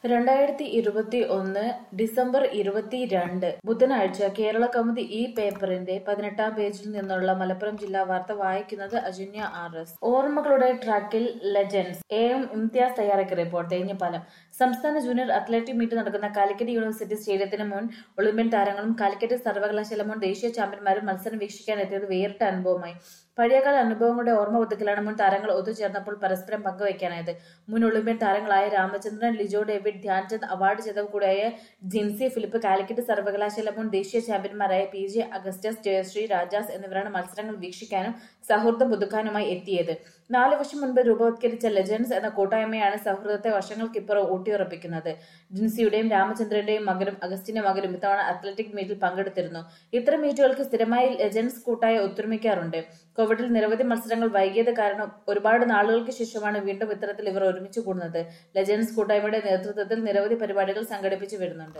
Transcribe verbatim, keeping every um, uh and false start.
രണ്ടായിരത്തി ഇരുപത്തി ഒന്ന് ഡിസംബർ ഇരുപത്തിരണ്ട് ബുധനാഴ്ച കേരള കൗമുദി ഈ പേപ്പറിന്റെ പതിനെട്ടാം പേജിൽ നിന്നുള്ള മലപ്പുറം ജില്ലാ വാർത്ത വായിക്കുന്നത് അജന്യ ആർ എസ്. ഓർമ്മകളുടെ ട്രാക്കിൽ ലെജൻഡ്സ്. എ എം ഇംതിയാസ് തയ്യാറാക്കിയ റിപ്പോർട്ട്. തേഞ്ഞിപ്പാലം. സംസ്ഥാന ജൂനിയർ അത്ലറ്റിക് മീറ്റ് നടക്കുന്ന കാലിക്കറ്റ് യൂണിവേഴ്സിറ്റി സ്റ്റേഡിയത്തിന് മുൻ ഒളിമ്പ്യൻ താരങ്ങളും കാലിക്കറ്റ് സർവകലാശാല മുൻ ദേശീയ ചാമ്പ്യന്മാരും മത്സരം വീക്ഷിക്കാനെത്തിയത് വേറിട്ട അനുഭവമായി. പഴയകാല അനുഭവങ്ങളുടെ ഓർമ്മ പുതുക്കലാണ് മുൻ താരങ്ങൾ ഒത്തുചേർന്നപ്പോൾ പരസ്പരം പങ്കുവയ്ക്കാനായത്. മുൻ ഒളിമ്പ്യൻ താരങ്ങളായ രാമചന്ദ്രൻ, ലിജോ ഡേവിഡ്, ധ്യാൻചന്ദ്, അവാർഡ് ജേതാവ് കൂടിയായ ജിൻസി ഫിലിപ്പ്, കാലിക്കറ്റ് സർവകലാശാല മുൻ ദേശീയ ചാമ്പ്യന്മാരായ P J Augustus, Jayashree, Rajas എന്നിവരാണ് മത്സരങ്ങൾ വീക്ഷിക്കാനും സൗഹൃദം പുതുക്കാനുമായി എത്തിയത്. നാല് വർഷം മുൻപ് രൂപവത്കരിച്ച ലെജൻഡ്സ് എന്ന കൂട്ടായ്മയാണ് സൗഹൃദത്തെ വർഷങ്ങൾക്കിപ്പുറം ഊട്ടിയുറപ്പിക്കുന്നത്. ജിൻസിയുടെയും രാമചന്ദ്രന്റെയും മകനും അഗസ്റ്റിന്റെ മകനും ഇത്തവണ അത്ലറ്റിക് മീറ്റിൽ പങ്കെടുത്തിരുന്നു. ഇത്തരം മീറ്റുകൾക്ക് സ്ഥിരമായി ലെജൻഡ്സ് കൂട്ടായി ഒത്തൊരുമിക്കാറുണ്ട്. കോവിഡിൽ നിരവധി മത്സരങ്ങൾ വൈകിയത് കാരണം ഒരുപാട് നാളുകൾക്ക് ശേഷമാണ് വീണ്ടും ഇത്തരത്തിൽ ഇവർ ഒരുമിച്ച് കൂടുന്നത്. ലെജൻഡ്സ് കൂട്ടായ്മയുടെ നേതൃത്വത്തിൽ നിരവധി പരിപാടികൾ സംഘടിപ്പിച്ചു വരുന്നുണ്ട്.